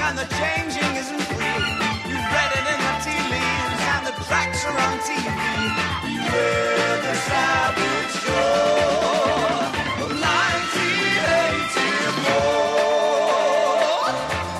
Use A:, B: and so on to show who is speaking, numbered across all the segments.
A: and the changing isn't free. You've read it in the tea leaves and the tracks are on TV. Beware the savage shore of 1984.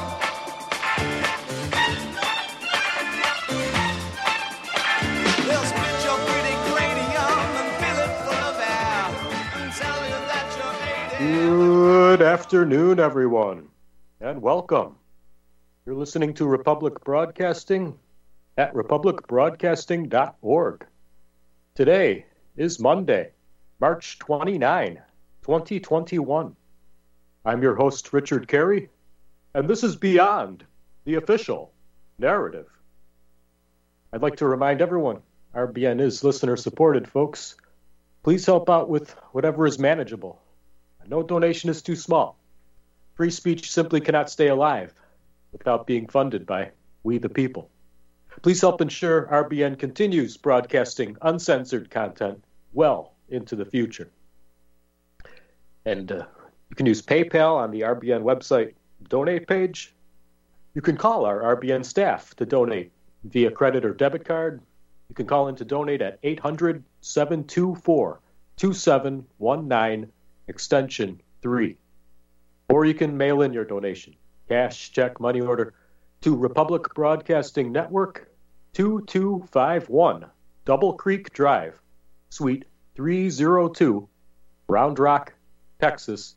A: They'll split your pretty cranium and fill it full of air and tell you that you're 80.
B: Good afternoon, everyone, and welcome. You're listening to Republic Broadcasting at republicbroadcasting.org. Today is Monday, March 29, 2021. I'm your host, Richard Carey, and this is Beyond the Official Narrative. I'd like to remind everyone, RBN is listener-supported, folks. Please help out with whatever is manageable. No donation is too small. Free speech simply cannot stay alive without being funded by we the people. Please help ensure RBN continues broadcasting uncensored content well into the future. And you can use PayPal on the RBN website donate page. You can call our RBN staff to donate via credit or debit card. You can call in to donate at 800-724-2719, extension 3. Or you can mail in your donation, cash, check, money order, to Republic Broadcasting Network, 2251 Double Creek Drive, Suite 302, Round Rock, Texas,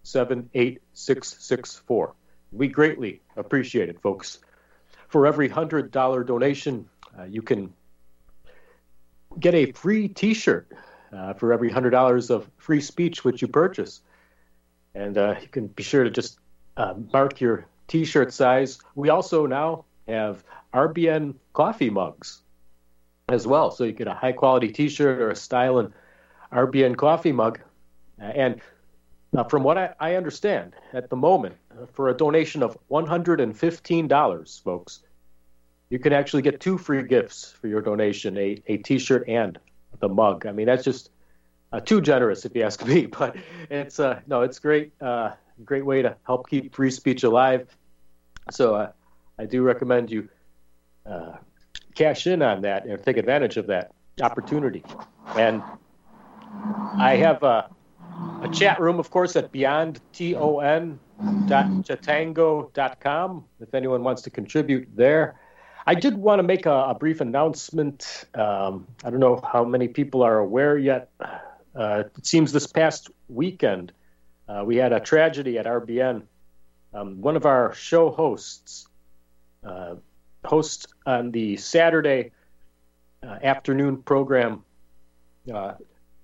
B: 78664. We greatly appreciate it, folks. For every $100 donation, you can get a free T-shirt for every $100 of free speech which you purchase. And you can be sure to just mark your T-shirt size. We also now have RBN coffee mugs as well. So you get a high-quality T-shirt or a styling RBN coffee mug. And from what I understand, at the moment, for a donation of $115, folks, you can actually get 2 free gifts for your donation, a T-shirt and the mug. I mean, that's just too generous, if you ask me. But it's it's great. Great way to help keep free speech alive. So I do recommend you cash in on that and take advantage of that opportunity. And I have a chat room, of course, at beyondton.chatango.com if anyone wants to contribute there. I did want to make a brief announcement. I don't know how many people are aware yet. It seems this past weekend we had a tragedy at RBN. One of our show hosts on the Saturday afternoon program. It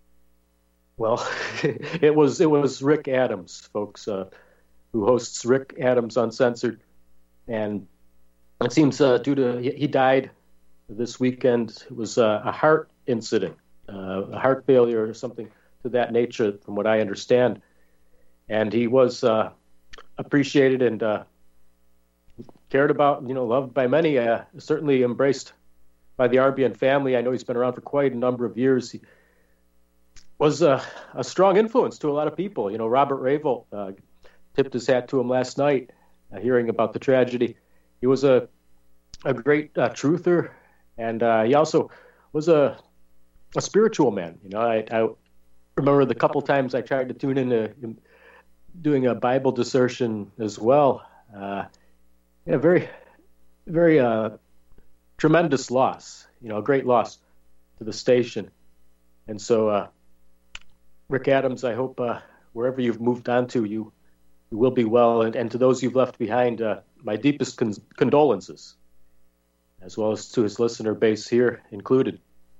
B: was Rick Adams, folks, who hosts Rick Adams Uncensored, and it seems he died this weekend. It was a heart incident, a heart failure or something to that nature, from what I understand. And he was appreciated and cared about, loved by many, certainly embraced by the RBN family. I know he's been around for quite a number of years. He was a strong influence to a lot of people. Robert Ravel tipped his hat to him last night, hearing about the tragedy. He was a great truther, and he also was a spiritual man. I remember the couple times I tried to tune into doing a Bible dissertation as well. Very, very tremendous loss. A great loss to the station. And so, Rick Adams, I hope wherever you've moved on to, you will be well. And to those you've left behind, my deepest condolences, as well as to his listener base here included.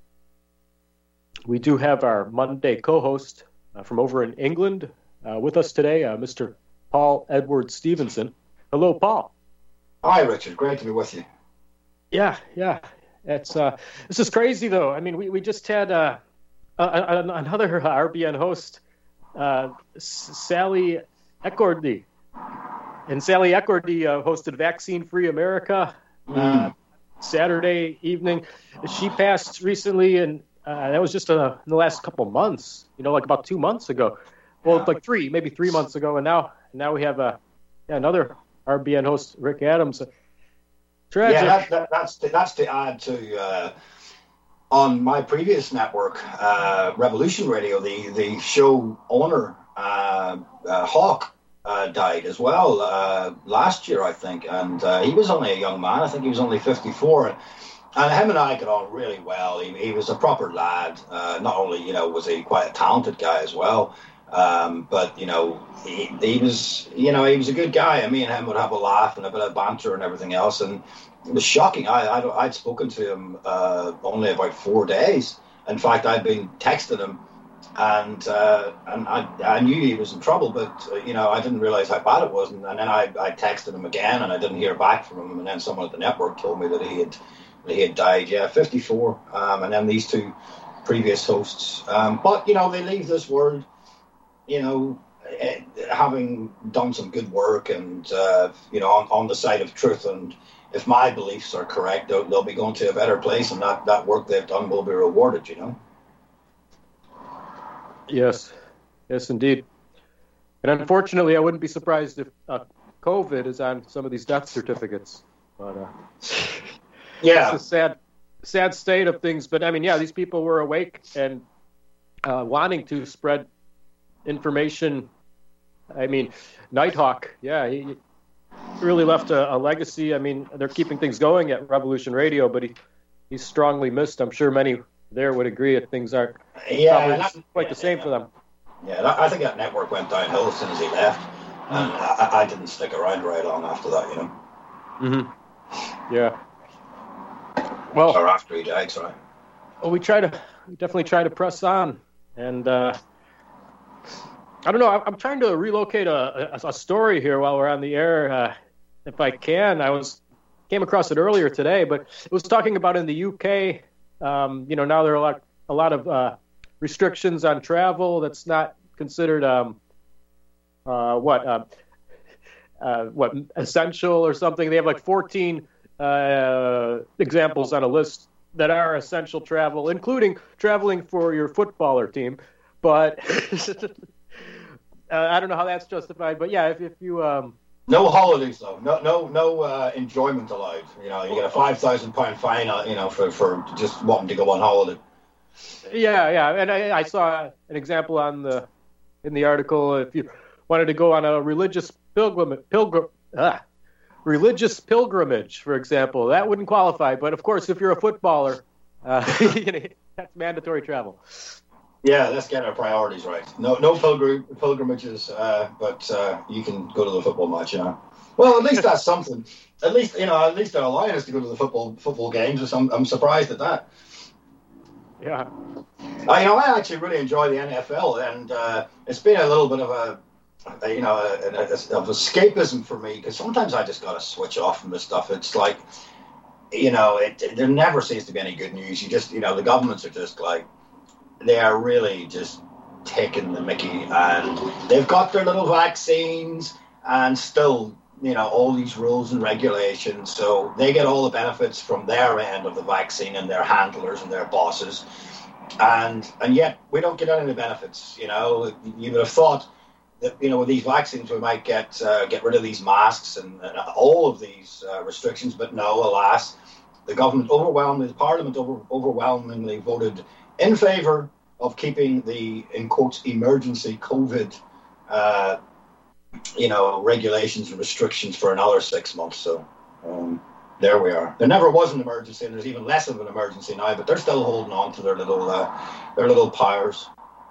B: We do have our Monday co-host from over in England with us today, Mr. Paul Edward Stevenson. Hello, Paul.
C: Hi, Richard. Great to be with you.
B: Yeah. It's this is crazy, though. I mean, we just had another RBN host, Sally Ecordy. And Sally Ecordy hosted Vaccine Free America Saturday evening. She passed recently, and that was just in the last couple months, like about 2 months ago. Well, like maybe 3 months ago. And now we have another RBN host Rick Adams. Tragic.
C: Yeah, that's to add to on my previous network, Revolution Radio. The show owner Hawk died as well last year, I think, and he was only a young man. I think he was only 54. And him and I got on really well. He was a proper lad. Not only, was he quite a talented guy as well, but, he was, he was a good guy. And me and him would have a laugh and a bit of banter and everything else. And it was shocking. I'd spoken to him only about 4 days. In fact, I'd been texting him, and I knew he was in trouble, but, I didn't realize how bad it was. And then I texted him again, and I didn't hear back from him. And then someone at the network told me that he had died, 54, and then these two previous hosts. But, they leave this world, having done some good work and, on the side of truth. And if my beliefs are correct, they'll be going to a better place, and that work they've done will be rewarded,
B: Yes, indeed. And unfortunately, I wouldn't be surprised if COVID is on some of these death certificates. But,
C: yeah,
B: it's a sad state of things. But I mean, these people were awake and wanting to spread information. I mean, Nighthawk, he really left a legacy. I mean, they're keeping things going at Revolution Radio, but he's strongly missed. I'm sure many there would agree that things aren't probably quite the same for them.
C: Yeah, I think that network went downhill as soon as he left, and I didn't stick around very long after that,
B: Mm-hmm. Yeah. Well,
C: or after he died, sorry.
B: Well, we definitely try to press on, and I don't know. I'm trying to relocate a story here while we're on the air, if I can. Came across it earlier today, but it was talking about in the UK. Now there are a lot of restrictions on travel. That's not considered essential or something. They have like 14 examples on a list that are essential travel, including traveling for your footballer team. But I don't know how that's justified. But if you
C: no holidays though, no enjoyment allowed. You get a £5,000 fine, for just wanting to go on holiday.
B: Yeah, and I saw an example in the article. If you wanted to go on a religious pilgrimage, for example, that wouldn't qualify. But of course, if you're a footballer, that's mandatory travel.
C: Yeah, let's get our priorities right. No pilgrimages, but you can go to the football match. Well, at least that's something. At least they're allowing us to go to the football games. I'm surprised at that.
B: Yeah.
C: I actually really enjoy the NFL, and it's been a little bit of of escapism for me, because sometimes I just got to switch off from this stuff. It's like, there never seems to be any good news. You just, the governments are just like, they are really just taking the mickey, and they've got their little vaccines and still, all these rules and regulations. So they get all the benefits from their end of the vaccine and their handlers and their bosses. And yet we don't get any of the benefits. You would have thought that, with these vaccines, we might get rid of these masks and all of these restrictions. But no, alas, the government Parliament overwhelmingly voted in favour of keeping the, in quotes, emergency COVID, regulations and restrictions for another 6 months. So there we are. There never was an emergency, and there's even less of an emergency now. But they're still holding on to their little powers.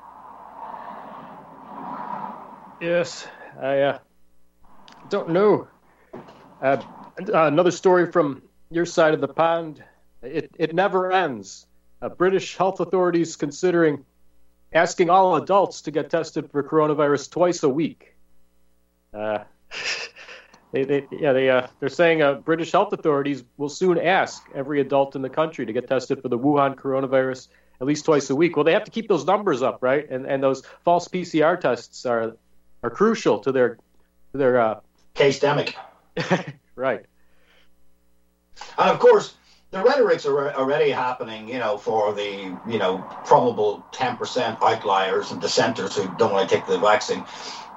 B: Yes, I don't know. Another story from your side of the pond. It never ends. British health authorities considering asking all adults to get tested for coronavirus twice a week. They're saying British health authorities will soon ask every adult in the country to get tested for the Wuhan coronavirus at least twice a week. Well, they have to keep those numbers up, right? And those false PCR tests are crucial to their
C: case-demic.
B: Right.
C: And of course, the rhetoric's are already happening, for the, probable 10% outliers and dissenters who don't want to take the vaccine.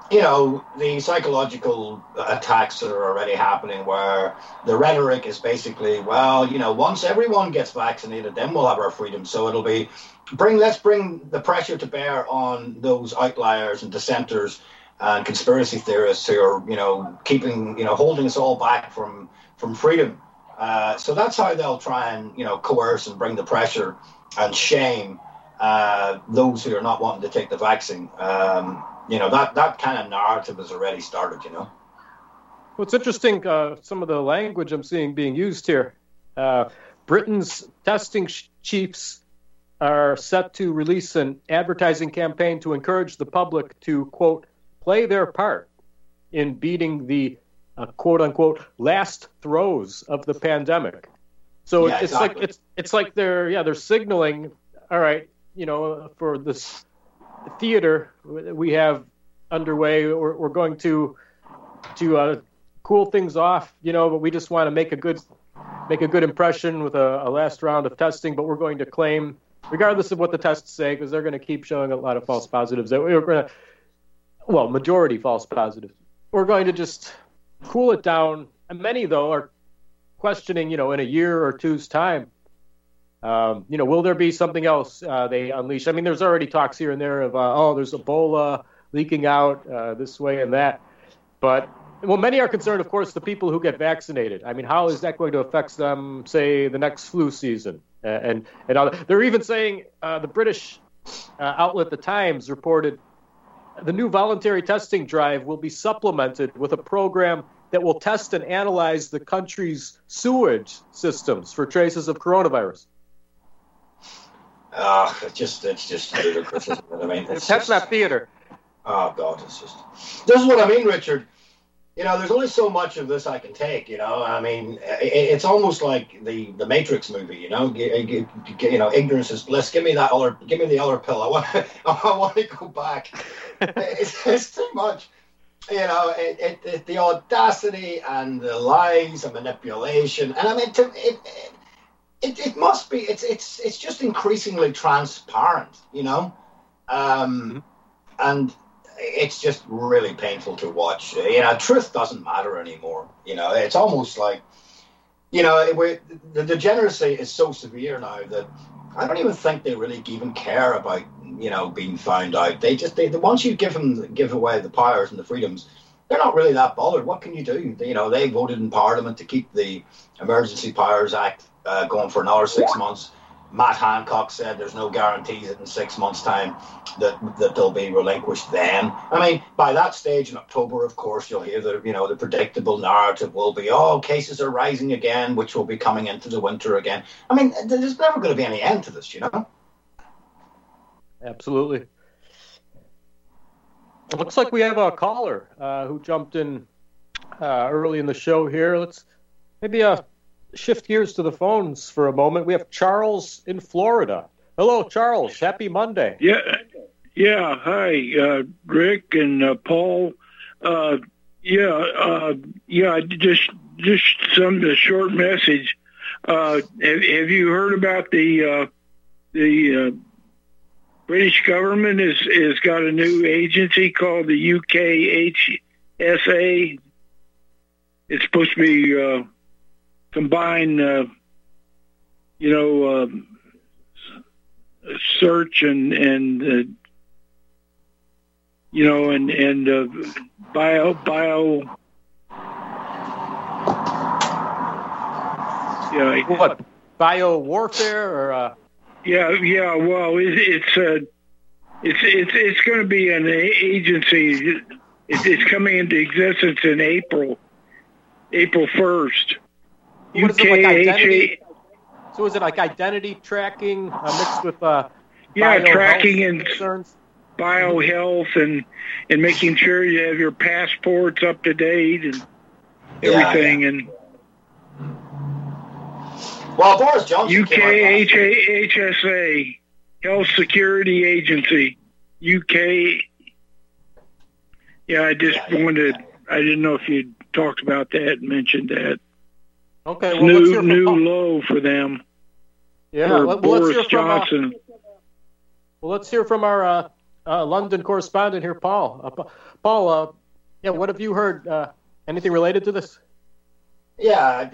C: the psychological attacks that are already happening where the rhetoric is basically, well, once everyone gets vaccinated, then we'll have our freedom. So it'll be, let's bring the pressure to bear on those outliers and dissenters and conspiracy theorists who are, keeping, holding us all back from freedom. So that's how they'll try and, coerce and bring the pressure and shame those who are not wanting to take the vaccine. That kind of narrative has already started, Well,
B: it's interesting, some of the language I'm seeing being used here. Britain's testing chiefs are set to release an advertising campaign to encourage the public to, quote, play their part in beating the, quote unquote, last throes of the pandemic. So it's exactly. It's like they're signaling, all right, for this theater we have underway, we're going to cool things off, but we just want to make a good impression with a last round of testing, but we're going to claim, regardless of what the tests say, because they're going to keep showing a lot of false positives, that we're going to, majority false positives. We're going to just cool it down. And many, though, are questioning, in a year or two's time, will there be something else they unleash? I mean, there's already talks here and there of, there's Ebola leaking out this way and that. But, many are concerned, of course, the people who get vaccinated. I mean, how is that going to affect them, say, the next flu season? And they're even saying, the British outlet The Times reported, the new voluntary testing drive will be supplemented with a program that will test and analyze the country's sewage systems for traces of coronavirus.
C: It's just ludicrous, isn't it? I mean,
B: that's not theater.
C: Oh God, this is what I mean, Richard. There's only so much of this I can take. I mean, it's almost like the Matrix movie. Ignorance is bliss. Give me the other pill. I want to go back. It's too much. The audacity and the lies and manipulation, and I mean, it must be. It's just increasingly transparent, and it's just really painful to watch. Truth doesn't matter anymore. It's almost like, the degeneracy is so severe now that I don't even think they really even care about, being found out. They once you give away the powers and the freedoms, they're not really that bothered. What can you do? They voted in Parliament to keep the Emergency Powers Act going for another 6 months. Matt Hancock said there's no guarantees that in 6 months' time that they'll be relinquished then. I mean, by that stage in October, of course, you'll hear the predictable narrative will be, cases are rising again, which will be coming into the winter again. I mean, there's never going to be any end to this,
B: Absolutely. It looks like we have a caller who jumped in early in the show here. Let's maybe shift gears to the phones for a moment. We have Charles in Florida. Hello, Charles. Happy Monday.
D: Yeah. Hi, Rick and Paul. Just a short message. Have you heard about the British government has got a new agency called the UKHSA? It's supposed to be combine, search and bio. Yeah.
B: What? Bio warfare or?
D: Yeah. Well, it's going to be an agency. It's coming into existence in April 1st.
B: What is it, like identity? So is it like identity tracking mixed with
D: tracking and
B: concerns?
D: Biohealth and making sure you have your passports up to date and everything.
C: Yeah.
D: And
C: well, Boris Johnson
D: UKHSA, Health Security Agency, UK. Yeah, I just wanted. I didn't know if you talked about that and mentioned that.
B: Okay, well, let's hear from
D: new low for them.
B: Yeah,
D: Boris Johnson.
B: Well, let's hear from our London correspondent here, Paul. Paul, what have you heard? Anything related to this?
C: Yeah,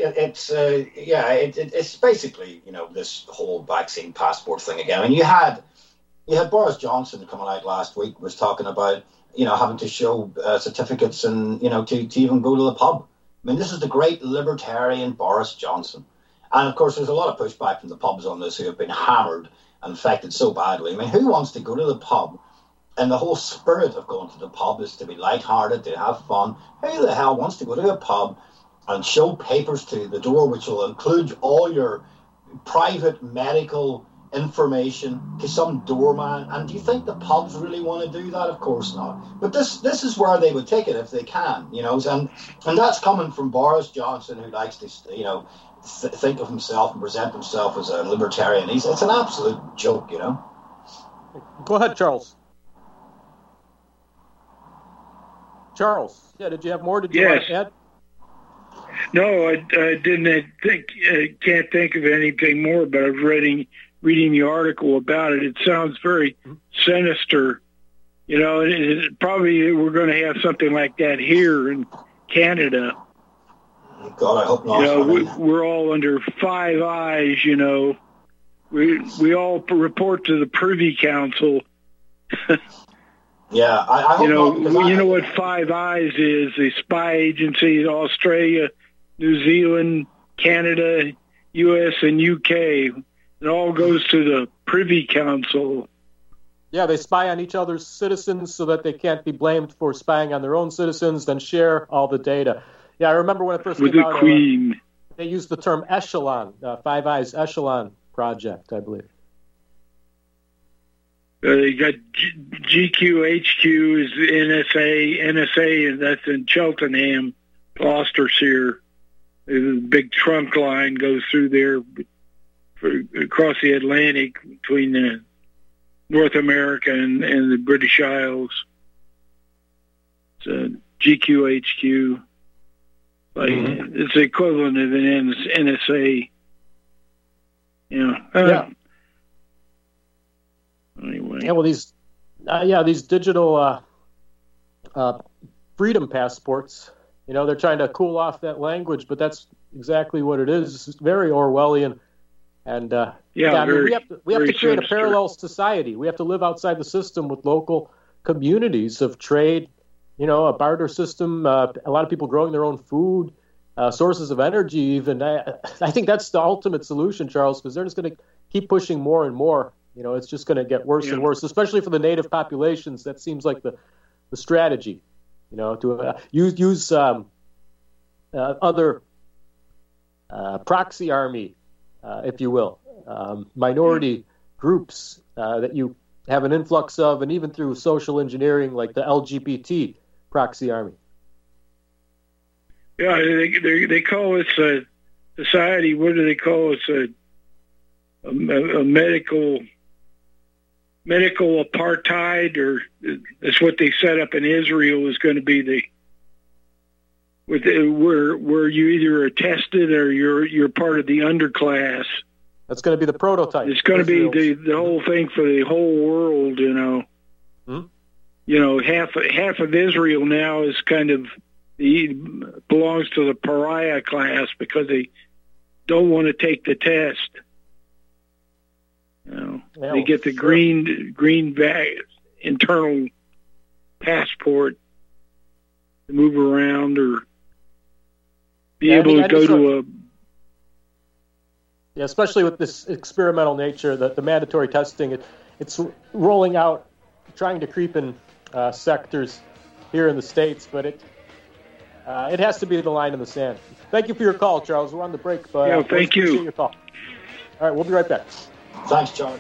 C: it's basically, this whole vaccine passport thing again. I mean, you had Boris Johnson coming out last week was talking about having to show certificates and to even go to the pub. I mean, this is the great libertarian Boris Johnson, and of course there's a lot of pushback from the pubs on this who have been hammered and affected so badly. I mean, who wants to go to the pub? And the whole spirit of going to the pub is to be lighthearted, to have fun. Who the hell wants to go to a pub and show papers to the door which will include all your private medical information to some doorman? And do you think the pubs really want to do that? Of course not. But this is where they would take it if they can, and that's coming from Boris Johnson, who likes to, think of himself and present himself as a libertarian. It's an absolute joke,
B: Go ahead, Charles. Charles, did you have more? Did you want to add?
D: No, I didn't can't think of anything more, but I was reading the article about it. It sounds very sinister. Probably we're going to have something like that here in Canada.
C: God, I hope not.
D: We're all under Five Eyes, We all report to the Privy Council.
C: Yeah, I hope not.
D: You know what Five Eyes is? The spy agencies, Australia, New Zealand, Canada, U.S., and U.K. It all goes to the Privy Council.
B: Yeah, they spy on each other's citizens so that they can't be blamed for spying on their own citizens, then share all the data. Yeah, I remember when it first came out.
D: Queen.
B: They used the term echelon, Five Eyes Echelon Project, I believe.
D: They got GQHQ is NSA, and that's in Cheltenham, Gloucestershire. The big trunk line goes through there across the Atlantic between North America and the British Isles. It's GQHQ. It's the equivalent of an NSA. Anyway.
B: Yeah, well, these digital freedom passports. They're trying to cool off that language, but that's exactly what it is. It's very Orwellian, and we have to create a parallel society. We have to live outside the system with local communities of trade. A barter system. A lot of people growing their own food, sources of energy. Even I think that's the ultimate solution, Charles, because they're just going to keep pushing more and more. It's just going to get worse and worse, especially for the native populations. That seems like the strategy, to use other proxy army, if you will, minority groups that you have an influx of, and even through social engineering like the LGBT proxy army.
D: Yeah, they call us a society. What do they call us? A medical apartheid, or that's what they set up in Israel, is going to be where you either are tested or you're part of the underclass.
B: That's going to be the prototype.
D: It's going to be the whole thing for the whole world. Half of Israel now is kind of belongs to the pariah class because they don't want to take the test. They get the green internal passport to move around or be able to go to a.
B: Yeah, especially with this experimental nature, the mandatory testing, it's rolling out, trying to creep in sectors here in the States, but it has to be the line in the sand. Thank you for your call, Charles. We're on the break, but
D: thank you.
B: Appreciate your call. All right, we'll be right back.
C: Thanks, Charles.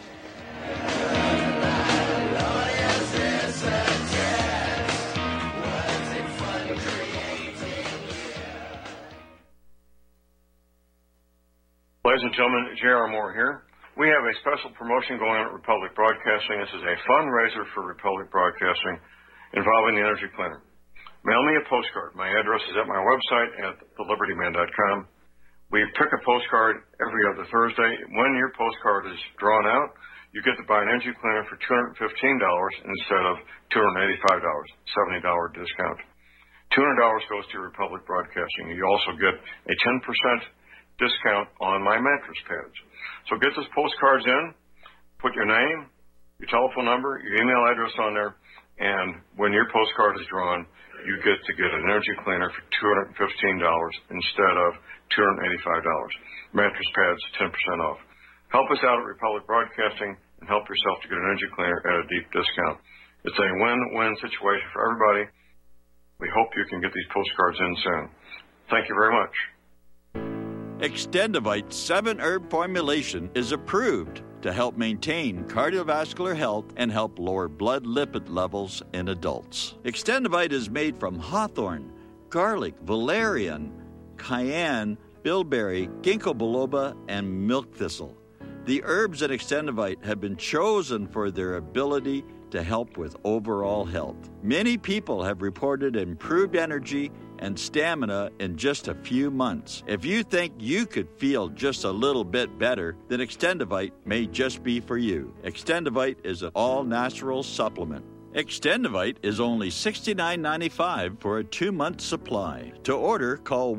E: Ladies and gentlemen, J.R. Moore here. We have a special promotion going on at Republic Broadcasting. This is a fundraiser for Republic Broadcasting involving the Energy Cleaner. Mail me a postcard. My address is at my website at thelibertyman.com. We pick a postcard every other Thursday. When your postcard is drawn out, you get to buy an energy cleaner for $215 instead of $285, $70 discount. $200 goes to Republic Broadcasting. You also get a 10% discount on my mattress pads. So get those postcards in, put your name, your telephone number, your email address on there, and when your postcard is drawn, you get to get an energy cleaner for $215 instead of $285. Mattress pads, 10% off. Help us out at Republic Broadcasting and help yourself to get an energy cleaner at a deep discount. It's a win-win situation for everybody. We hope you can get these postcards in soon. Thank you very much.
F: Extendivite 7-herb formulation is approved to help maintain cardiovascular health and help lower blood lipid levels in adults. Extendivite is made from hawthorn, garlic, valerian, cayenne, bilberry, ginkgo biloba, and milk thistle. The herbs in Extendivite have been chosen for their ability to help with overall health. Many people have reported improved energy and stamina in just a few months. If you think you could feel just a little bit better, then Extendivite may just be for you. Extendivite is an all-natural supplement. Extendivite is only $69.95 for a 2-month supply. To order, call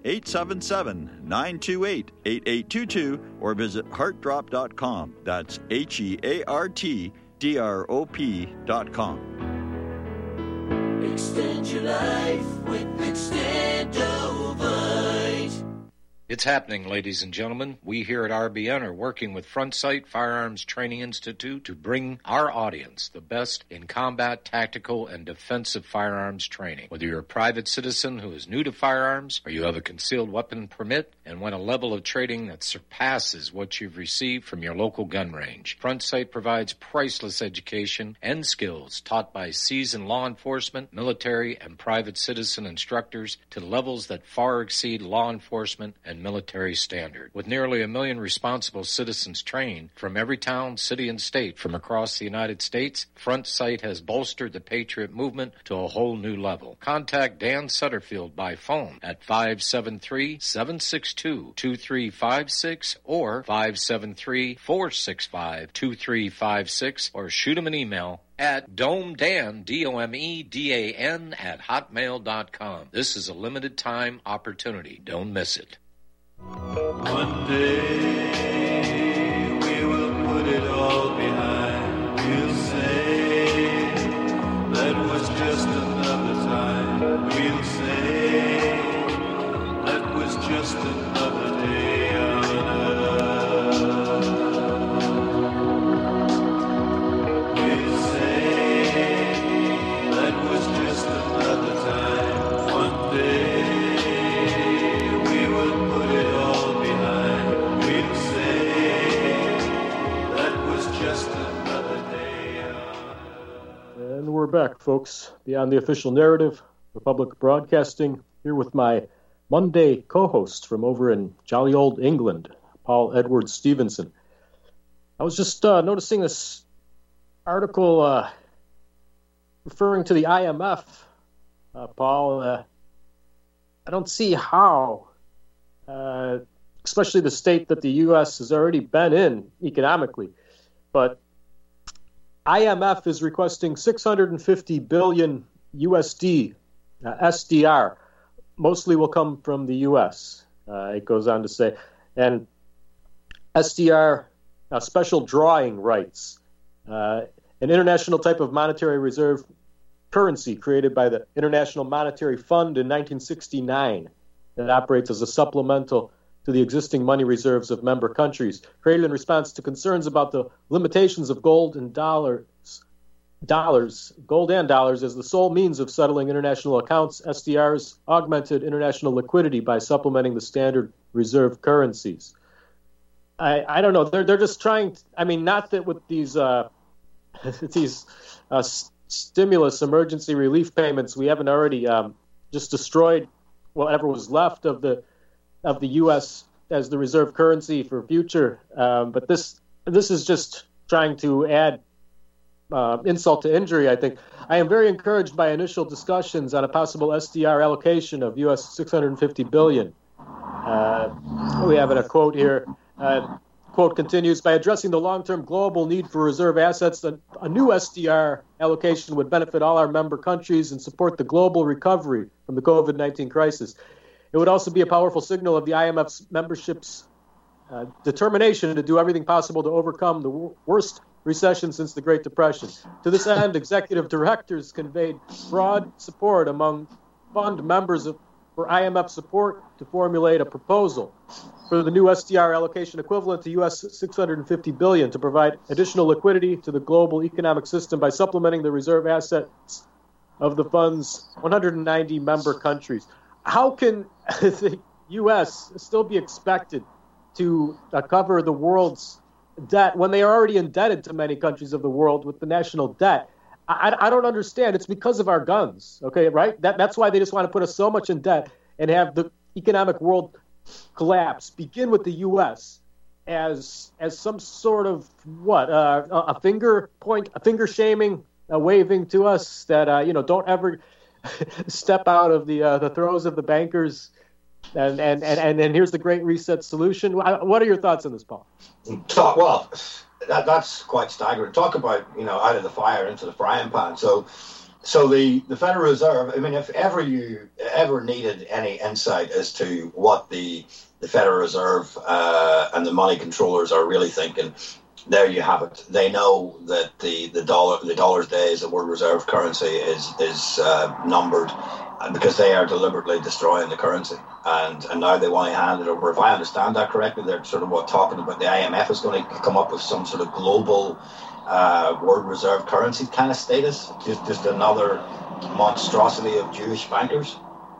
F: 1-877-928-8822 or visit heartdrop.com. That's HEARTDROP.com.
A: Extend your life with Extendovite.
G: It's happening, ladies and gentlemen. We here at RBN are working with Front Sight Firearms Training Institute to bring our audience the best in combat, tactical, and defensive firearms training. Whether you're a private citizen who is new to firearms or you have a concealed weapon permit and want a level of training that surpasses what you've received from your local gun range, Front Sight provides priceless education and skills taught by seasoned law enforcement, military, and private citizen instructors to levels that far exceed law enforcement and military standard. With nearly 1 million responsible citizens trained from every town, city, and state from across the United States, Front Sight has bolstered the Patriot movement to a whole new level. Contact Dan Sutterfield by phone at 573-762-2356 or 573-465-2356 or shoot him an email at domedan, DOMEDAN, at hotmail.com. This is a limited time opportunity. Don't miss it.
A: One day we will put it all behind. We'll say that was just another time. We'll say that was just another day on earth. We'll say that was just another time. One day
B: And we're back, folks. Beyond the Official Narrative, Republic Broadcasting, here with my Monday co-host from over in jolly old England, Paul Edward Stevenson. I was just noticing this article referring to the IMF, Paul. I don't see how, especially the state that the U.S. has already been in economically, but IMF is requesting 650 billion USD, SDR, mostly will come from the U.S., it goes on to say. And SDR, special drawing rights, an international type of monetary reserve currency created by the International Monetary Fund in 1969 that operates as a supplemental to the existing money reserves of member countries, created in response to concerns about the limitations of gold and dollars as the sole means of settling international accounts. SDRs augmented international liquidity by supplementing the standard reserve currencies. I don't know. They're just trying. Not that with these stimulus emergency relief payments, we haven't already just destroyed whatever was left of the U.S. as the reserve currency for future. But this is just trying to add insult to injury, I think. I am very encouraged by initial discussions on a possible SDR allocation of U.S. $650 billion. We have a quote here. Quote continues, by addressing the long-term global need for reserve assets, a new SDR allocation would benefit all our member countries and support the global recovery from the COVID-19 crisis. It would also be a powerful signal of the IMF's membership's determination to do everything possible to overcome the worst recession since the Great Depression. To this end, executive directors conveyed broad support among fund members for IMF support to formulate a proposal for the new SDR allocation equivalent to U.S. $650 billion to provide additional liquidity to the global economic system by supplementing the reserve assets of the fund's 190 member countries. How can the U.S. still be expected to cover the world's debt when they are already indebted to many countries of the world with the national debt? I don't understand. It's because of our guns, okay, right? That's why they just want to put us so much in debt and have the economic world collapse. Begin with the U.S. as some sort of a finger shaming, waving to us that don't ever step out of the throes of the bankers. And here's the Great Reset solution. What are your thoughts on this, Paul?
C: Well, that's quite staggering. Talk about, out of the fire into the frying pan. So the Federal Reserve, I mean, if ever you ever needed any insight as to what the Federal Reserve and the money controllers are really thinking, there you have it. They know that the dollar's days, the world reserve currency is numbered, because they are deliberately destroying the currency, and now they want to hand it over. If I understand that correctly, they're sort of talking about the IMF is going to come up with some sort of global world reserve currency kind of status, just another monstrosity of Jewish bankers.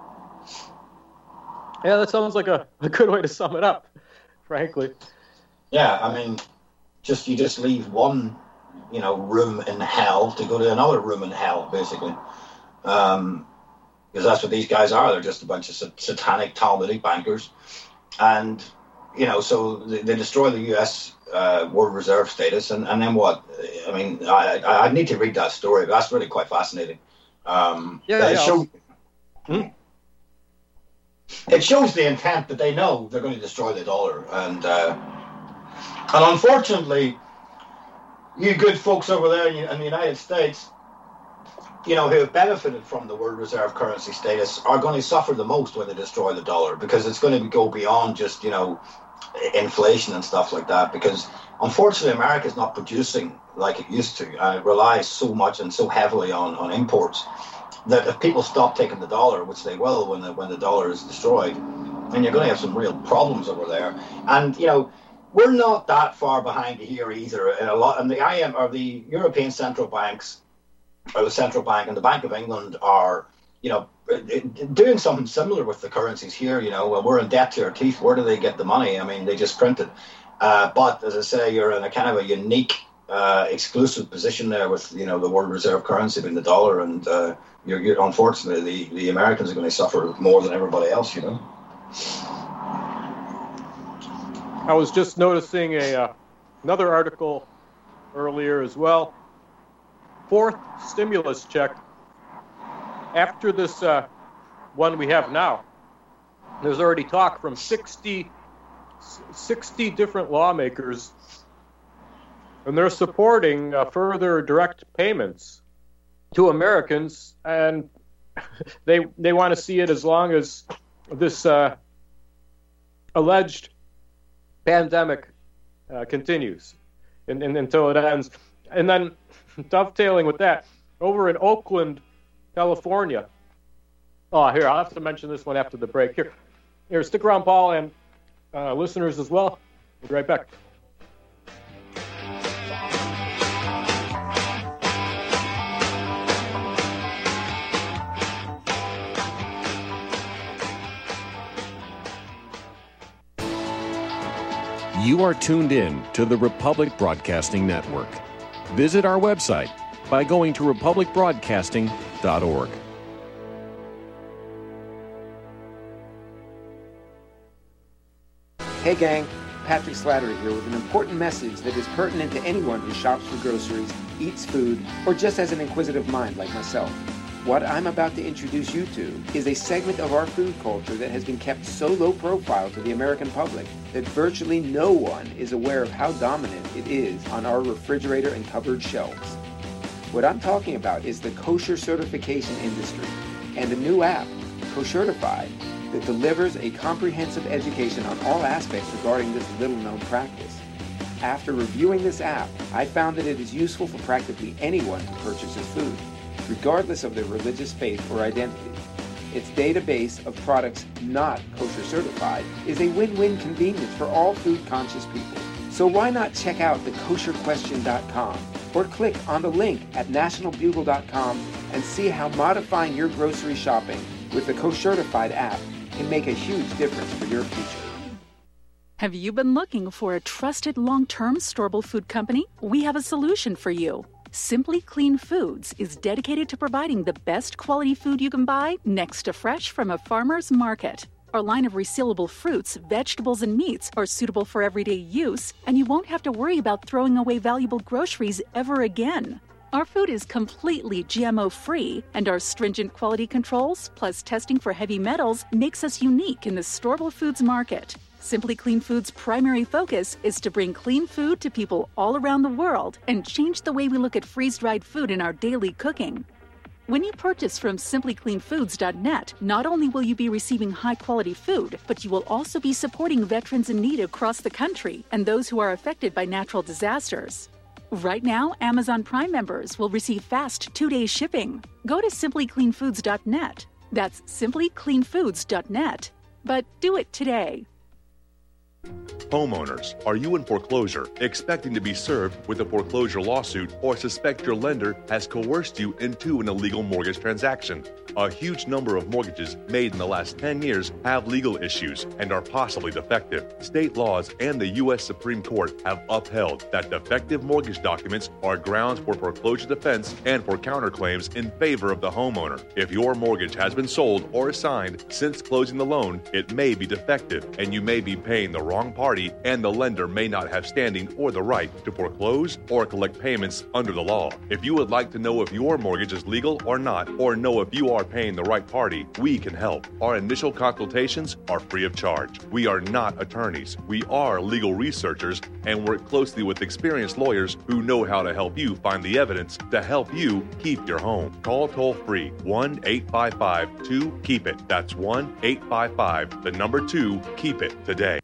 B: Yeah, that sounds like a good way to sum it up, frankly.
C: Yeah, I mean, you just leave one, room in hell to go to another room in hell, basically. Because that's what these guys are. They're just a bunch of satanic Talmudic bankers. And, so they destroy the U.S. World Reserve status. And then what? I mean, I need to read that story, but that's really quite fascinating. It shows the intent that they know they're going to destroy the dollar. And unfortunately, you good folks over there in the United States, who have benefited from the world reserve currency status, are going to suffer the most when they destroy the dollar, because it's going to go beyond just, inflation and stuff like that. Because unfortunately, America is not producing like it used to. It relies so much and so heavily on imports that if people stop taking the dollar, which they will when the dollar is destroyed, then you're going to have some real problems over there. And, we're not that far behind here either. And the IMF or the European central banks, or the central bank and the Bank of England, are, doing something similar with the currencies here. Well, we're in debt to our teeth. Where do they get the money? I mean, they just print it. But as I say, you're in a kind of a unique, exclusive position there with, the world reserve currency being the dollar. And you're unfortunately, the Americans are going to suffer more than everybody else,
B: I was just noticing another article earlier as well. Fourth stimulus check. After this one we have now, there's already talk from 60 different lawmakers, and they're supporting further direct payments to Americans, and they want to see it as long as this alleged pandemic continues and until it ends. And then dovetailing with that, over in Oakland, California. Oh, here, I'll have to mention this one after the break. Here, stick around, Paul, and listeners as well. We'll be right back.
H: You are tuned in to the Republic Broadcasting Network. Visit our website by going to republicbroadcasting.org.
I: Hey gang, Patrick Slattery here with an important message that is pertinent to anyone who shops for groceries, eats food, or just has an inquisitive mind like myself. What I'm about to introduce you to is a segment of our food culture that has been kept so low profile to the American public that virtually no one is aware of how dominant it is on our refrigerator and cupboard shelves. What I'm talking about is the kosher certification industry and a new app, Koshertified, that delivers a comprehensive education on all aspects regarding this little-known practice. After reviewing this app, I found that it is useful for practically anyone who purchases food, regardless of their religious faith or identity. Its database of products not kosher certified is a win-win convenience for all food-conscious people. So why not check out thekosherquestion.com or click on the link at nationalbugle.com and see how modifying your grocery shopping with the Koshertified app can make a huge difference for your future.
J: Have you been looking for a trusted long-term storable food company? We have a solution for you. Simply Clean Foods is dedicated to providing the best quality food you can buy next to fresh from a farmer's market. Our line of resealable fruits, vegetables, and meats are suitable for everyday use, and you won't have to worry about throwing away valuable groceries ever again. Our food is completely GMO-free, and our stringent quality controls, plus testing for heavy metals, makes us unique in the storable foods market. Simply Clean Foods' primary focus is to bring clean food to people all around the world and change the way we look at freeze-dried food in our daily cooking. When you purchase from simplycleanfoods.net, not only will you be receiving high-quality food, but you will also be supporting veterans in need across the country and those who are affected by natural disasters. Right now, Amazon Prime members will receive fast 2-day shipping. Go to simplycleanfoods.net. That's simplycleanfoods.net. But do it today.
K: Homeowners, are you in foreclosure, expecting to be served with a foreclosure lawsuit, or suspect your lender has coerced you into an illegal mortgage transaction? A huge number of mortgages made in the last 10 years have legal issues and are possibly defective. State laws and the U.S. Supreme Court have upheld that defective mortgage documents are grounds for foreclosure defense and for counterclaims in favor of the homeowner. If your mortgage has been sold or assigned since closing the loan, it may be defective and you may be paying the wrong party, and the lender may not have standing or the right to foreclose or collect payments under the law. If you would like to know if your mortgage is legal or not, or know if you are paying the right party, we can help. Our initial consultations are free of charge. We are not attorneys. We are legal researchers and work closely with experienced lawyers who know how to help you find the evidence to help you keep your home. Call toll-free 1-855-2-KEEP-IT. That's 1-855-2-KEEP-IT today.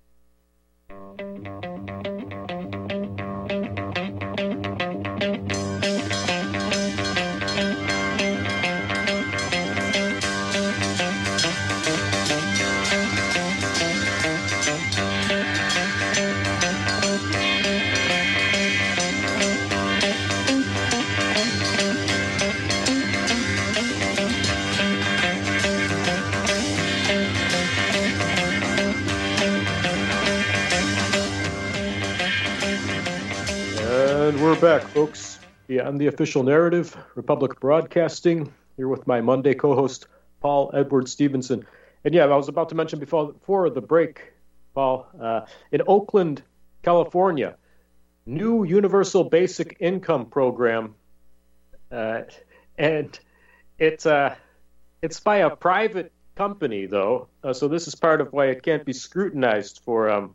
B: We're back, folks. Beyond the Official Narrative, Republic Broadcasting, here with my Monday co-host, Paul Edward Stevenson. And yeah, I was about to mention before the break, Paul, in Oakland, California, new universal basic income program, and it's by a private company, though, so this is part of why it can't be scrutinized for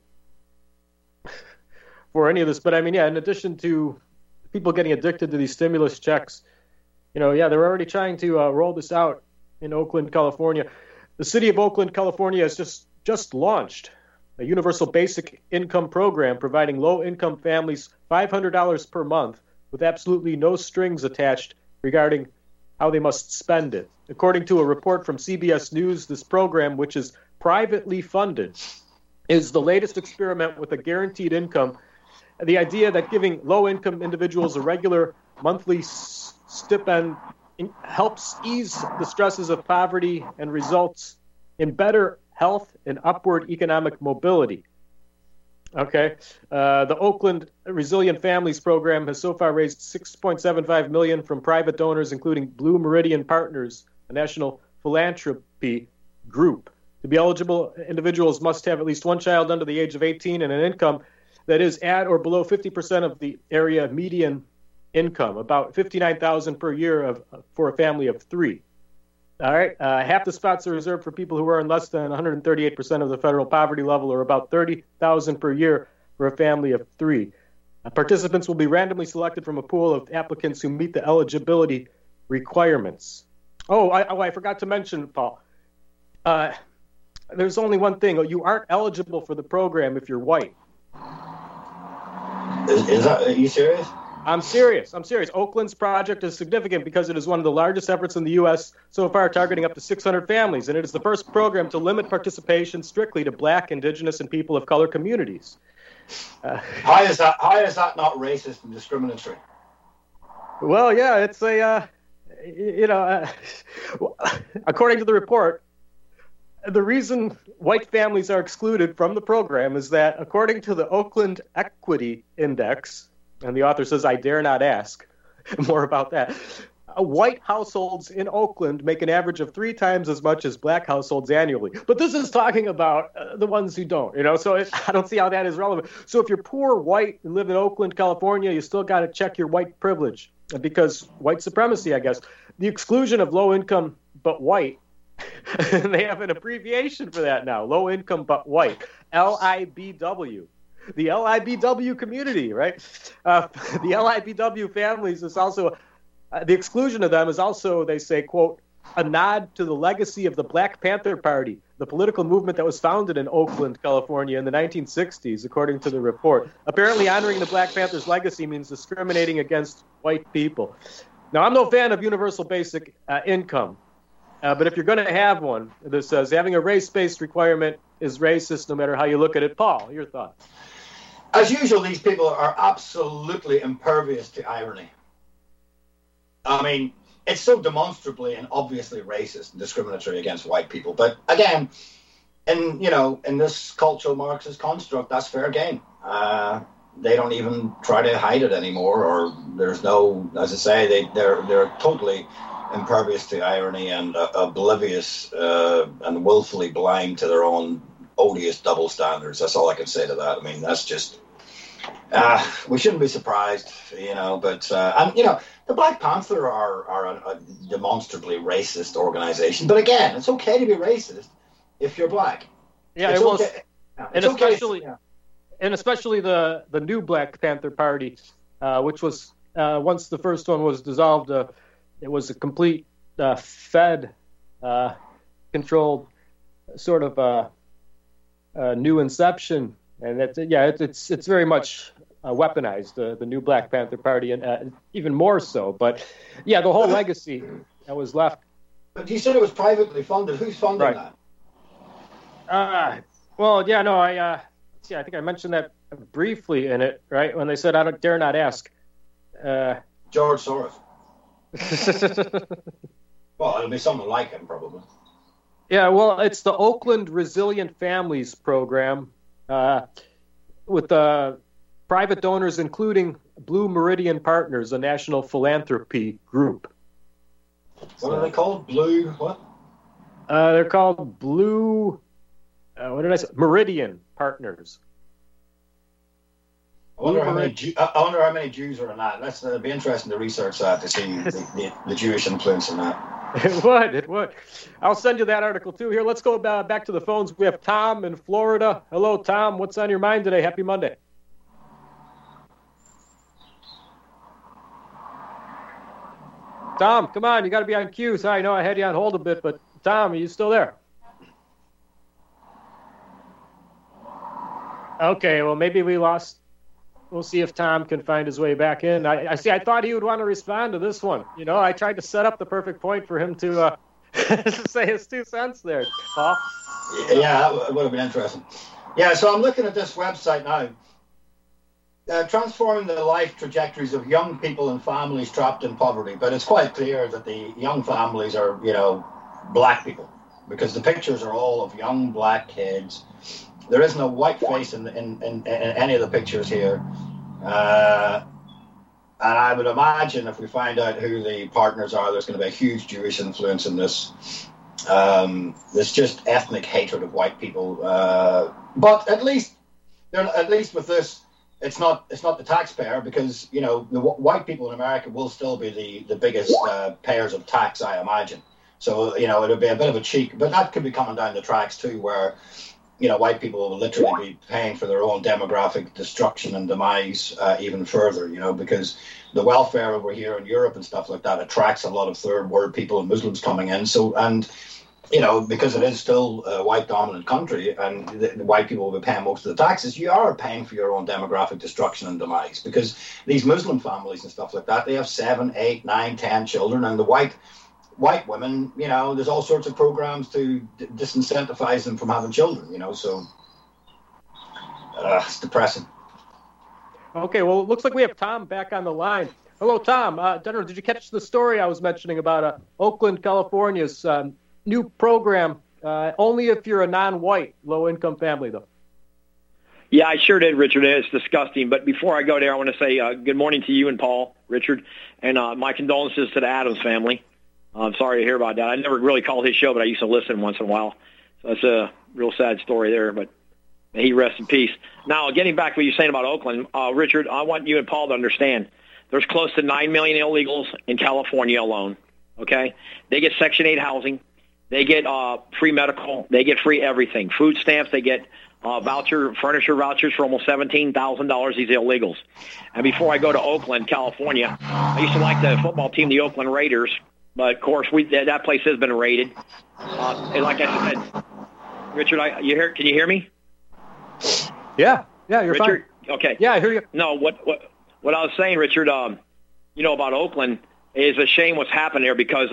B: any of this. But I mean, yeah, in addition to people getting addicted to these stimulus checks, they're already trying to roll this out in Oakland, California. The city of Oakland, California has just launched a universal basic income program providing low-income families $500 per month with absolutely no strings attached regarding how they must spend it. According to a report from CBS News, this program, which is privately funded, is the latest experiment with a guaranteed income. The idea that giving low-income individuals a regular monthly stipend helps ease the stresses of poverty and results in better health and upward economic mobility. Okay, the Oakland Resilient Families Program has so far raised $6.75 million from private donors, including Blue Meridian Partners, a national philanthropy group. To be eligible, individuals must have at least one child under the age of 18 and an income that is at or below 50% of the area median income, about $59,000 per year for a family of 3. All right, half the spots are reserved for people who earn less than 138% of the federal poverty level, or about $30,000 per year for a family of 3. Participants will be randomly selected from a pool of applicants who meet the eligibility requirements. I forgot to mention, Paul. There's only one thing. You aren't eligible for the program if you're white.
C: Are you serious?
B: I'm serious. Oakland's project is significant because it is one of the largest efforts in the U.S. so far, targeting up to 600 families, and it is the first program to limit participation strictly to Black, Indigenous, and people of color communities.
C: How is that not racist and discriminatory?
B: Well, yeah, it's according to the report, the reason white families are excluded from the program is that, according to the Oakland Equity Index, and the author says, I dare not ask more about that, white households in Oakland make an average of 3 times as much as Black households annually. But this is talking about the ones who don't, so I don't see how that is relevant. So if you're poor, white, and live in Oakland, California, you still got to check your white privilege, because white supremacy, I guess. The exclusion of low income but white, they have an abbreviation for that now, low income but white, LIBW. The LIBW community, right? The LIBW families is also, the exclusion of them is also, they say, quote, a nod to the legacy of the Black Panther Party, the political movement that was founded in Oakland, California in the 1960s, according to the report. Apparently honoring the Black Panther's legacy means discriminating against white people. Now, I'm no fan of universal basic income, but if you're going to have one, this says having a race-based requirement is racist no matter how you look at it. Paul, your thoughts?
C: As usual, these people are absolutely impervious to irony. I mean, it's so demonstrably and obviously racist and discriminatory against white people. But again, in this cultural Marxist construct, that's fair game. They don't even try to hide it anymore, or there's no, as I say, they're totally impervious to irony and oblivious and willfully blind to their own odious double standards. That's all I can say to that. I mean, that's just, we shouldn't be surprised, but, the Black Panther are a demonstrably racist organization. But again, it's okay to be racist if you're Black.
B: Yeah,
C: it's
B: it was,
C: okay.
B: And especially the new Black Panther Party, which was, once the first one was dissolved, it was a complete Fed controlled sort of new inception, and it's very much weaponized, the new Black Panther Party, and even more so. But yeah, the whole legacy that was left.
C: But you said it was privately funded. Who's funding
B: that? I think I mentioned that briefly in it, right? When they said, I dare not ask.
C: George Soros. Well, it'll be someone like him, probably.
B: Yeah, well, it's the Oakland Resilient Families Program with private donors, including Blue Meridian Partners, a national philanthropy group.
C: What are they called? Blue what?
B: They're called Blue, what did I say? Meridian Partners.
C: I wonder how many Jews are in that. It'd be interesting to research that to see the Jewish influence in that.
B: It would. I'll send you that article too. Here, let's go back to the phones. We have Tom in Florida. Hello, Tom. What's on your mind today? Happy Monday. Tom, come on. You got to be on cue. Sorry, I know I had you on hold a bit, but Tom, are you still there? Okay, well, maybe we lost. We'll see if Tom can find his way back in. I thought he would want to respond to this one. I tried to set up the perfect point for him to say his 2 cents there, Paul.
C: Yeah, that would have been interesting. Yeah, so I'm looking at this website now. Transforming the life trajectories of young people and families trapped in poverty. But it's quite clear that the young families are, Black people, because the pictures are all of young Black kids. There is no white face in any of the pictures here. And I would imagine if we find out who the partners are, there's going to be a huge Jewish influence in this. There's just ethnic hatred of white people. But at least with this, it's not the taxpayer, because the white people in America will still be the biggest payers of tax, I imagine. So it'll be a bit of a cheek, but that could be coming down the tracks too, where white people will literally be paying for their own demographic destruction and demise even further. Because the welfare over here in Europe and stuff like that attracts a lot of third world people and Muslims coming in. So because it is still a white dominant country and the white people will be paying most of the taxes, you are paying for your own demographic destruction and demise, because these Muslim families and stuff like that, they have 7, 8, 9, 10 children, and the white women, there's all sorts of programs to disincentivize them from having children, so it's depressing.
B: Okay, well, it looks like we have Tom back on the line. Hello, Tom. Did you catch the story I was mentioning about Oakland, California's new program, only if you're a non-white, low-income family, though?
L: Yeah, I sure did, Richard. It's disgusting. But before I go there, I want to say good morning to you and Paul, Richard, and my condolences to the Adams family. I'm sorry to hear about that. I never really called his show, but I used to listen once in a while. So it's a real sad story there, but may he rest in peace. Now, getting back to what you're saying about Oakland, Richard, I want you and Paul to understand there's close to 9 million illegals in California alone, okay? They get Section 8 housing. They get free medical. They get free everything. Food stamps. They get furniture vouchers for almost $17,000, these illegals. And before I go to Oakland, California, I used to like the football team, the Oakland Raiders. But, of course, that place has been raided. And like I said, Richard, can you hear me?
B: Yeah, you're
L: Richard?
B: Fine.
L: Okay.
B: Yeah, I hear you.
L: No, what I was saying, Richard, about Oakland, is a shame what's happened there because,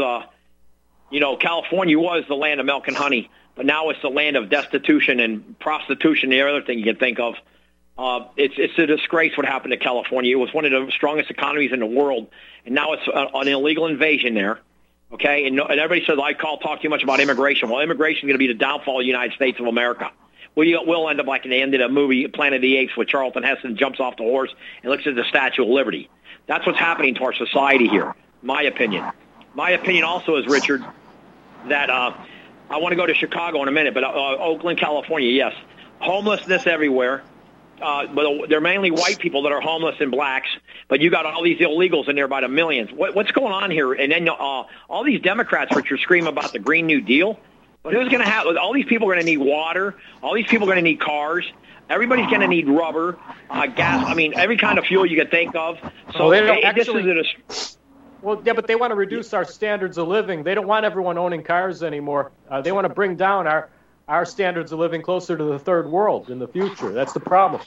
L: California was the land of milk and honey, but now it's the land of destitution and prostitution, the other thing you can think of. It's a disgrace what happened to California. It was one of the strongest economies in the world, and now it's an illegal invasion there. Okay, and everybody says I talk too much about immigration. Well, immigration is going to be the downfall of the United States of America. We'll end up like in the end of the movie Planet of the Apes, where Charlton Heston jumps off the horse and looks at the Statue of Liberty. That's what's happening to our society here. My opinion. My opinion also is, Richard, that I want to go to Chicago in a minute, but Oakland, California, yes, homelessness everywhere. But they're mainly white people that are homeless and blacks. But you got all these illegals in there by the millions. What's going on here? And then all these Democrats, which are screaming about the Green New Deal. But who's going to have? All these people are going to need water. All these people are going to need cars. Everybody's going to need rubber, gas. I mean, every kind of fuel you could think of. So
B: Well, yeah, but they want to reduce our standards of living. They don't want everyone owning cars anymore. They want to bring down our standards of living closer to the third world in the future. That's the problem.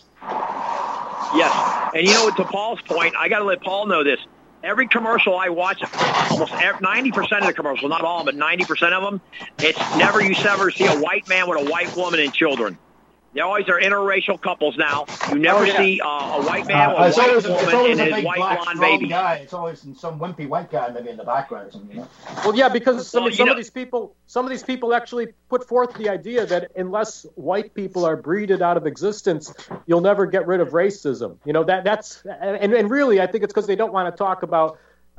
L: Yes. And to Paul's point, I got to let Paul know this. Every commercial I watch, almost 90% of the commercials, not all, but 90% of them, it's never you ever see a white man with a white woman and children. They always are interracial couples now. You never see a white man with a white woman and his white blonde baby.
C: Guy. It's always some wimpy white guy maybe in the background or something.
B: Well, yeah, because some of these people actually put forth the idea that unless white people are breeded out of existence, you'll never get rid of racism. That's and really, I think it's because they don't want to talk about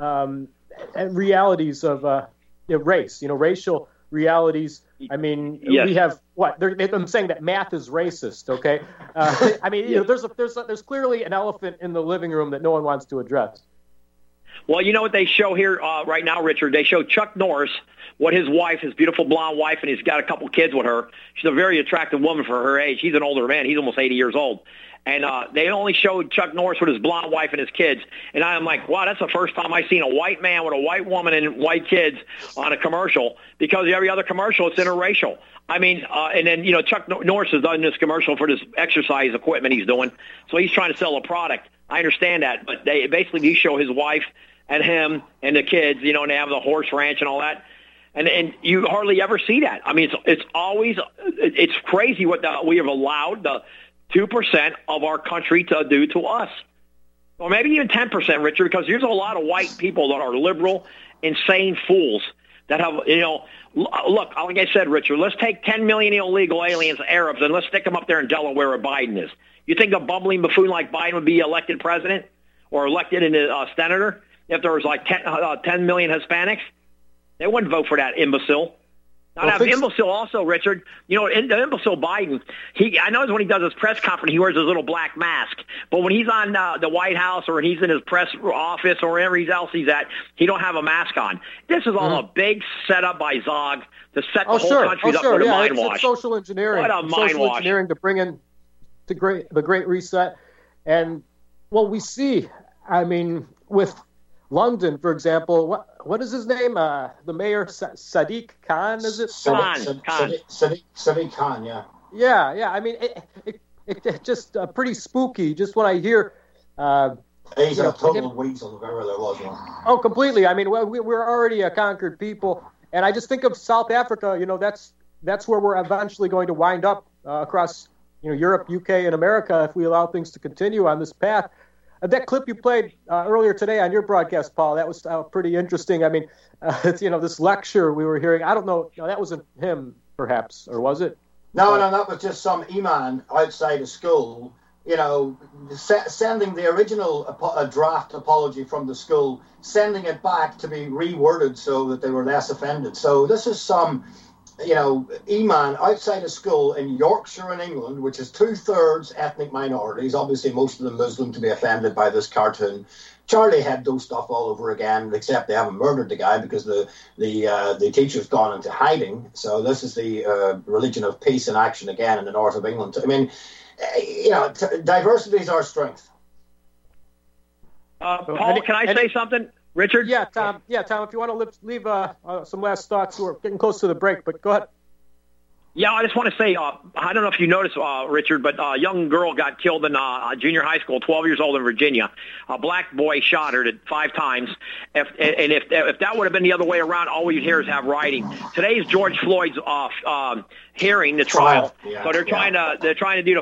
B: realities of race. Racial realities. I mean, yes. We have what? I'm saying that math is racist. Okay, I mean, there's clearly an elephant in the living room that no one wants to address.
L: Well, you know what they show here right now, Richard? They show Chuck Norris, what his wife, his beautiful blonde wife, and he's got a couple kids with her. She's a very attractive woman for her age. He's an older man. He's almost 80 years old. And they only showed Chuck Norris with his blonde wife and his kids. And I'm like, wow, that's the first time I've seen a white man with a white woman and white kids on a commercial, because every other commercial, it's interracial. I mean, and then, Chuck Norris has done this commercial for this exercise equipment he's doing. So he's trying to sell a product. I understand that. But they basically show his wife and him and the kids, and they have the horse ranch and all that. And you hardly ever see that. I mean, it's crazy what we have allowed the 2% of our country to do to us. Or maybe even 10%, Richard, because there's a lot of white people that are liberal, insane fools that have, look, like I said, Richard, let's take 10 million illegal aliens, Arabs, and let's stick them up there in Delaware where Biden is. You think a bumbling buffoon like Biden would be elected president or elected into senator if there was like 10 million Hispanics? They wouldn't vote for that imbecile. Imbecile also, Richard. You know, the imbecile Biden, I know when he does his press conference, he wears his little black mask. But when he's on the White House or he's in his press office or wherever else he's at, he don't have a mask on. This is all a big setup by Zog to set the whole country up for the mind wash.
B: It's social engineering.
L: What a mind wash.
B: Engineering to bring in the Great Reset. And, well, we see, I mean, with London, for example, what is his name? The mayor, Sadiq Khan, is it?
C: Sadiq Khan, yeah.
B: Yeah. I mean, it just pretty spooky. Just when I hear,
C: he's a total weasel if ever there was one.
B: Oh, completely. I mean, we're already a conquered people, and I just think of South Africa. You know, that's where we're eventually going to wind up across, Europe, UK, and America if we allow things to continue on this path. That clip you played earlier today on your broadcast, Paul, that was pretty interesting. I mean, this lecture we were hearing, I don't know, that wasn't him, perhaps, or was it?
C: No, that was just some imam outside of school, sending the original draft apology from the school, sending it back to be reworded so that they were less offended. So this is some imam outside of school in Yorkshire in England, which is 2/3 ethnic minorities, obviously most of them Muslim, to be offended by this cartoon. Charlie Hebdo stuff all over again, except they haven't murdered the guy because the teacher's gone into hiding. So this is the religion of peace in action again in the north of England. I mean, diversity is our strength.
L: Paul, can I say something? Richard?
B: Yeah, Tom, if you want to leave some last thoughts. We're getting close to the break, but go ahead.
L: Yeah, I just want to say, I don't know if you noticed, Richard, but a young girl got killed in junior high school, 12 years old in Virginia. A black boy shot her 5 times. If that would have been the other way around, all we'd hear is have rioting. Today's George Floyd's hearing, the trial.
C: Yeah,
L: so they're trying to do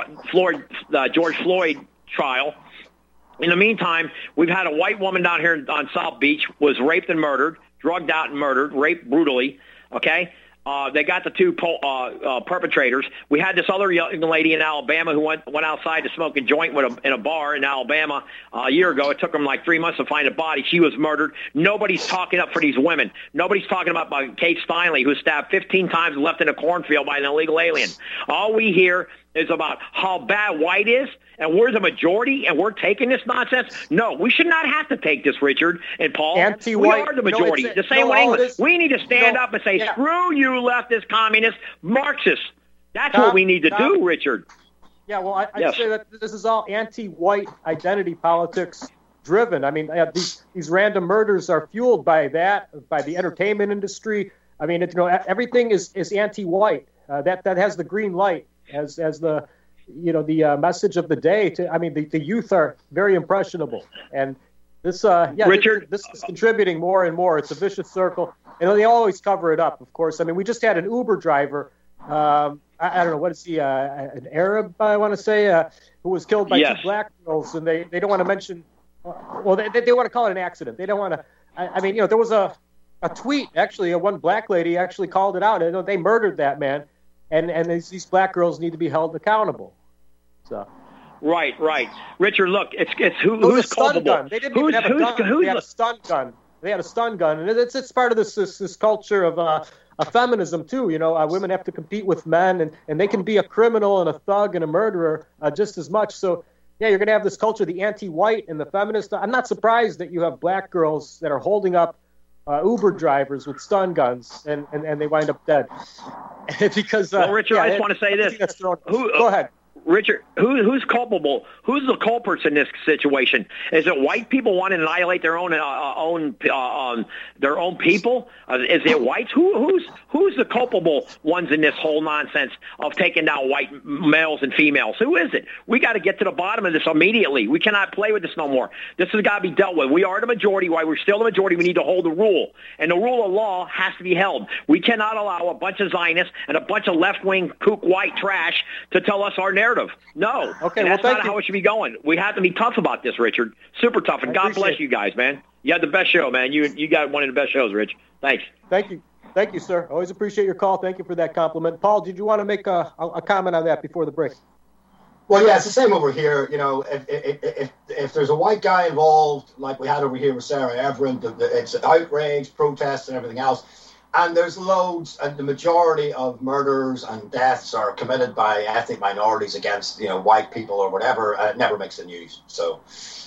L: the George Floyd trial. In the meantime, we've had a white woman down here on South Beach was raped and murdered, drugged out and murdered, raped brutally. Okay. They got the 2 perpetrators. We had this other young lady in Alabama who went outside to smoke a joint in a bar in Alabama a year ago. It took them like 3 months to find a body. She was murdered. Nobody's talking up for these women. Nobody's talking about Kate Steinle, who was stabbed 15 times and left in a cornfield by an illegal alien. All we hear is about how bad white is, and we're the majority, and we're taking this nonsense. No, we should not have to take this, Richard and Paul.
B: Anti-white.
L: We are the majority. The same with England. We need to stand up and say, screw you, leftist, communist, Marxist. That's what we need to do, Richard.
B: Yeah, well, I'd say that this is all anti-white identity politics driven. I mean, these random murders are fueled by that, by the entertainment industry. I mean, everything is anti-white. That has the green light as the message of the day. The youth are very impressionable, and this
L: Richard,
B: this is contributing more and more. It's a vicious circle, and they always cover it up. Of course, I mean, we just had an Uber driver. I don't know, what is he? An Arab, I want to say, who was killed by 2 black girls, and they don't want to mention. Well, they want to call it an accident. They don't want to. I mean, there was a tweet actually. One black lady actually called it out. They murdered that man. And these black girls need to be held accountable. So,
L: right. Richard, look, it's who's culpable.
B: They didn't even have a gun. They had a stun gun. They had a stun gun, and it's part of this culture of feminism too. Women have to compete with men, and they can be a criminal and a thug and a murderer just as much. So, yeah, you're going to have this culture, the anti-white and the feminist. I'm not surprised that you have black girls that are holding up Uber drivers with stun guns, and they wind up dead. Because
L: Richard, I just want to say this.
B: Go ahead.
L: Richard, who's culpable? Who's the culprits in this situation? Is it white people wanting to annihilate their own people? Is it whites? Who's the culpable ones in this whole nonsense of taking down white males and females? Who is it? We got to get to the bottom of this immediately. We cannot play with this no more. This has got to be dealt with. We are the majority. While we're still the majority, we need to hold the rule, and the rule of law has to be held. We cannot allow a bunch of Zionists and a bunch of left-wing kook white trash to tell us our narrative. No.
B: Okay,
L: and that's
B: well,
L: not how it should be going. We have to be tough about this, Richard. Super tough. And God bless you guys, man. You had the best show, man. You got one of the best shows, Rich. Thanks.
B: Thank you, sir. Always appreciate your call. Thank you for that compliment. Paul, did you want to make a comment on that before the break?
C: Well, yeah, it's the same over here. If there's a white guy involved, like we had over here with Sarah Everett, it's outrage, protests, and everything else. And there's loads, and the majority of murders and deaths are committed by ethnic minorities against, white people or whatever. It never makes the news. So,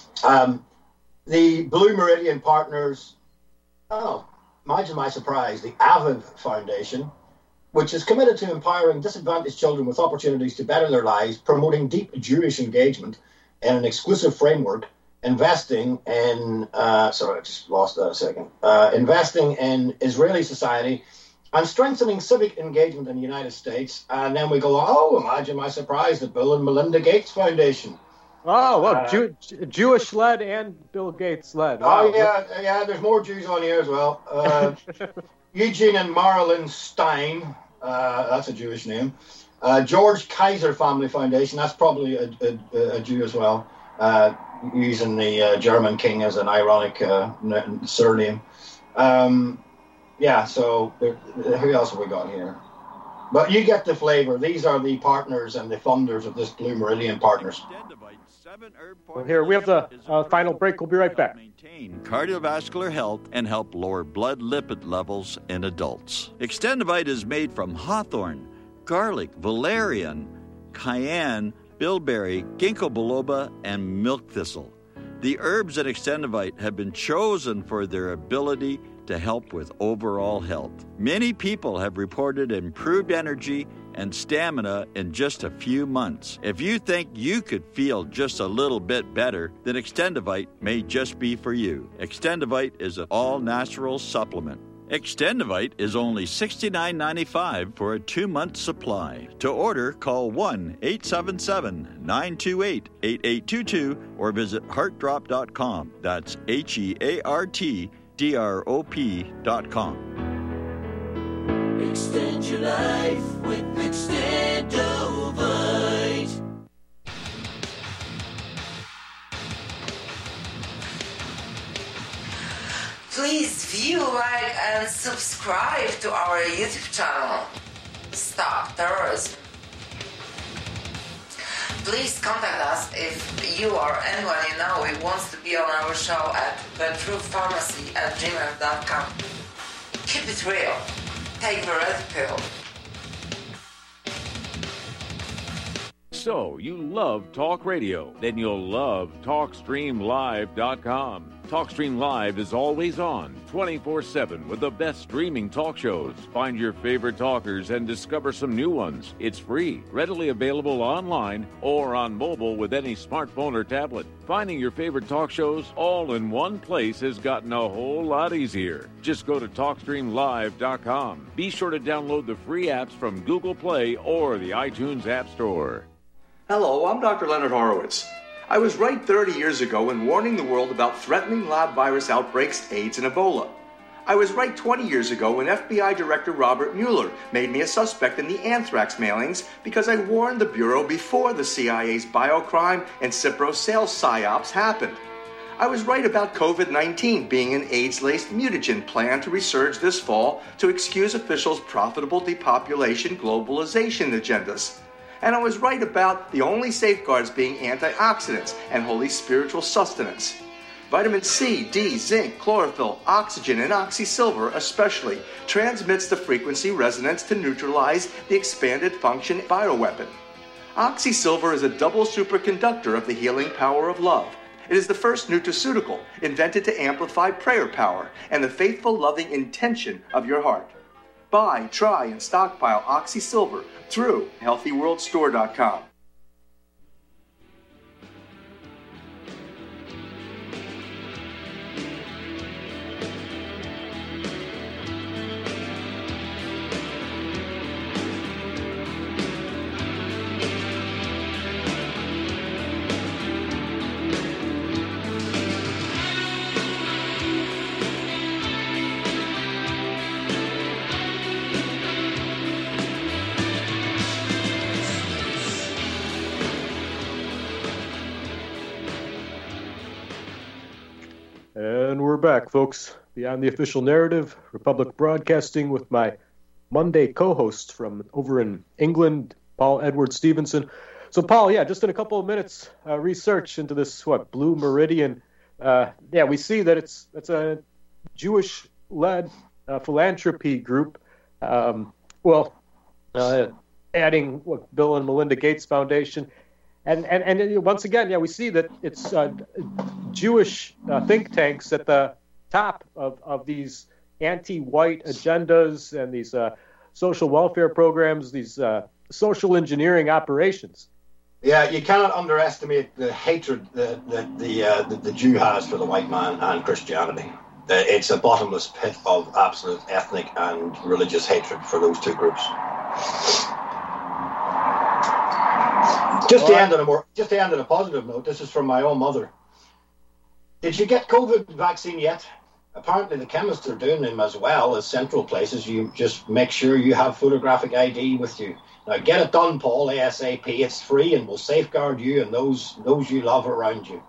C: the Blue Meridian partners, imagine my surprise, the Aviv Foundation, which is committed to empowering disadvantaged children with opportunities to better their lives, promoting deep Jewish engagement in an exclusive framework, investing in, investing in Israeli society and strengthening civic engagement in the United States. And then we go, imagine my surprise, the Bill and Melinda Gates Foundation.
B: Oh, well, Jewish-led and Bill Gates-led. Wow.
C: Oh, yeah, there's more Jews on here as well. Eugene and Marilyn Stein, that's a Jewish name. George Kaiser Family Foundation, that's probably a Jew as well. Using the German king as an ironic surname. So who else have we got here? But you get the flavor. These are the partners and the funders of this Blue Meridian Partners.
B: Well, here, we have the final break. We'll be right back.
F: Maintain cardiovascular health and help lower blood lipid levels in adults. Extendivite is made from hawthorn, garlic, valerian, cayenne, bilberry, ginkgo biloba, and milk thistle. The herbs in Extendivite have been chosen for their ability to help with overall health. Many people have reported improved energy and stamina in just a few months. If you think you could feel just a little bit better, then Extendivite may just be for you. Extendivite is an all-natural supplement. Extendivite is only $69.95 for a 2-month supply. To order, call 1-877-928-8822 or visit heartdrop.com. That's HEARTDROP.com.
A: Extend your life with Extendovite.
M: Please view, like, and subscribe to our YouTube channel. Stop Terrorism. Please contact us if you or anyone you know who wants to be on our show at thetruthpharmacy@gmail.com. Keep it real. Take the red pill.
H: So, you love talk radio? Then you'll love TalkStreamLive.com. TalkStream Live is always on, 24/7, with the best streaming talk shows. Find your favorite talkers and discover some new ones. It's free, readily available online or on mobile with any smartphone or tablet. Finding your favorite talk shows all in one place has gotten a whole lot easier. Just go to TalkStreamLive.com. Be sure to download the free apps from Google Play or the iTunes App Store.
N: Hello, I'm Dr. Leonard Horowitz. I was right 30 years ago in warning the world about threatening lab virus outbreaks, AIDS, and Ebola. I was right 20 years ago when FBI Director Robert Mueller made me a suspect in the anthrax mailings because I warned the Bureau before the CIA's biocrime and Cipro sales psyops happened. I was right about COVID-19 being an AIDS-laced mutagen planned to resurge this fall to excuse officials' profitable depopulation globalization agendas. And I was right about the only safeguards being antioxidants and holy spiritual sustenance. Vitamin C, D, zinc, chlorophyll, oxygen, and oxysilver especially transmits the frequency resonance to neutralize the expanded function bioweapon. Oxysilver is a double superconductor of the healing power of love. It is the first nutraceutical invented to amplify prayer power and the faithful, loving intention of your heart. Buy, try, and stockpile Oxysilver through HealthyWorldStore.com.
B: And we're back, folks. Beyond the Official Narrative, Republic Broadcasting, with my Monday co-host from over in England, Paul Edward Stevenson. So, Paul, just in a couple of minutes, research into this, Blue Meridian. We see that it's a Jewish-led philanthropy group. Adding Bill and Melinda Gates Foundation. And once again, we see that it's Jewish think tanks at the top of these anti-white agendas and these social welfare programs, these social engineering operations.
C: Yeah, you cannot underestimate the hatred that the Jew has for the white man and Christianity. It's a bottomless pit of absolute ethnic and religious hatred for those two groups. Just to end on a positive note, this is from my own mother. Did you get COVID vaccine yet? Apparently the chemists are doing them as well as central places. You just make sure you have photographic ID with you. Now get it done, Paul, ASAP. It's free and will safeguard you and those you love around you.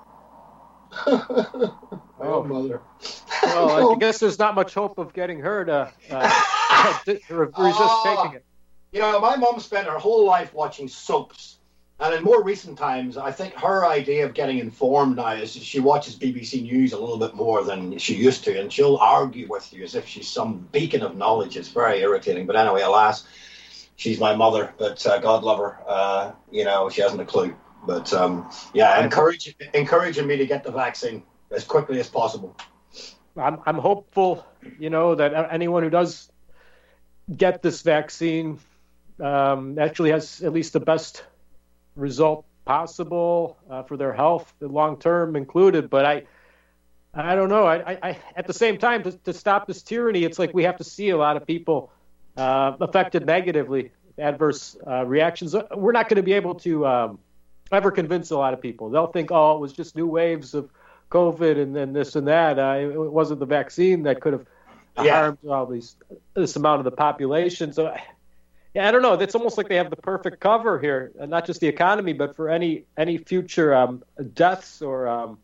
C: Oh, mother.
B: Well, I guess there's not much hope of getting her to resist taking it.
C: You know, my mom spent her whole life watching soaps. And in more recent times, I think her idea of getting informed now is she watches BBC News a little bit more than she used to, and she'll argue with you as if she's some beacon of knowledge. It's very irritating. But anyway, alas, she's my mother, but God love her. She hasn't a clue. But, encouraging me to get the vaccine as quickly as possible.
B: I'm hopeful, that anyone who does get this vaccine actually has at least the best result possible for their health, the long term included. But I don't know. I at the same time, to stop this tyranny, it's like we have to see a lot of people affected negatively, adverse reactions. We're not going to be able to ever convince a lot of people. They'll think, it was just new waves of COVID and then this and that. It wasn't the vaccine that could have harmed this amount of the population. So. Yeah, I don't know. It's almost like they have the perfect cover here, not just the economy, but for any future deaths or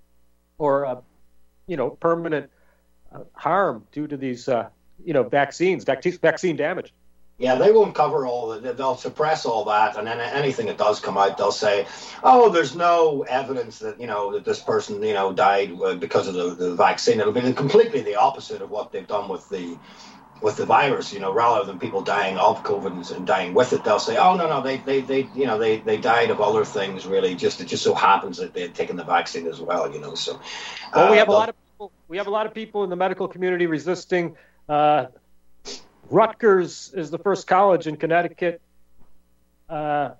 B: permanent harm due to these vaccine damage.
C: Yeah, they won't cover all that. They'll suppress all that, and then anything that does come out, they'll say, there's no evidence that that this person died because of the vaccine. It'll be completely the opposite of what they've done with the virus, rather than people dying of COVID and dying with it, they'll say, no, they died of other things. Really, it just so happens that they had taken the vaccine as well, So,
B: we have a lot of people. We have a lot of people in the medical community resisting. Rutgers is the first college in Connecticut. Where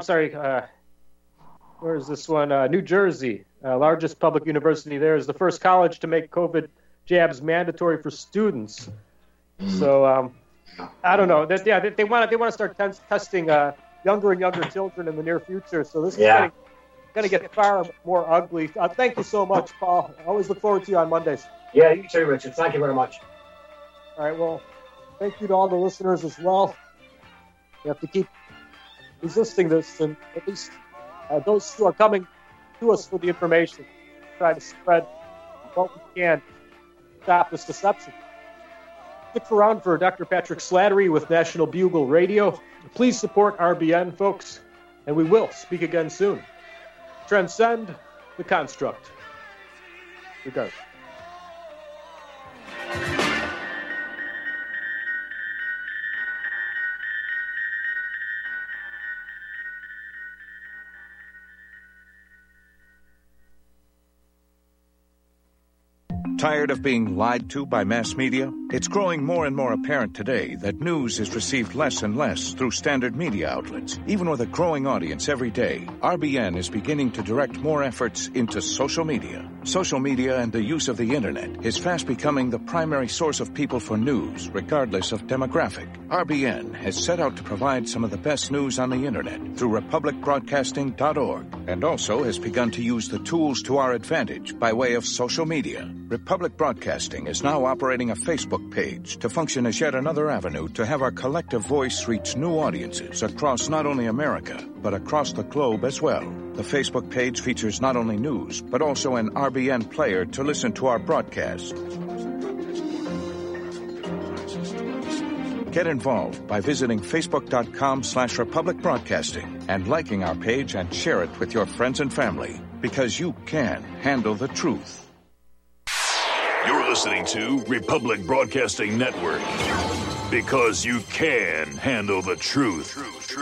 B: is this one? New Jersey, largest public university there, is the first college to make COVID jabs mandatory for students. So I don't know. They want to start testing younger and younger children in the near future. So this is going to get far more ugly. Thank you so much, Paul. I always look forward to you on Mondays.
C: Yeah, you too, Richard. Thank you very much.
B: All right. Well, thank you to all the listeners as well. We have to keep resisting this, and at least those who are coming to us for the information, try to spread what we can to stop this deception. Stick around for Dr. Patrick Slattery with National Bugle Radio. Please support RBN, folks, and we will speak again soon. Transcend the construct. Regards.
O: Tired of being lied to by mass media? It's growing more and more apparent today that news is received less and less through standard media outlets. Even with a growing audience every day, RBN is beginning to direct more efforts into social media. Social media and the use of the internet is fast becoming the primary source of people for news, regardless of demographic. RBN has set out to provide some of the best news on the internet through republicbroadcasting.org, and also has begun to use the tools to our advantage by way of social media. Republic Broadcasting is now operating a Facebook page to function as yet another avenue to have our collective voice reach new audiences across not only America, but across the globe as well. The Facebook page features not only news, but also an RBN player to listen to our broadcast. Get involved by visiting facebook.com/Republic Broadcasting and liking our page and share it with your friends and family, because you can handle the truth.
P: You're listening to Republic Broadcasting Network. Because you can handle the truth.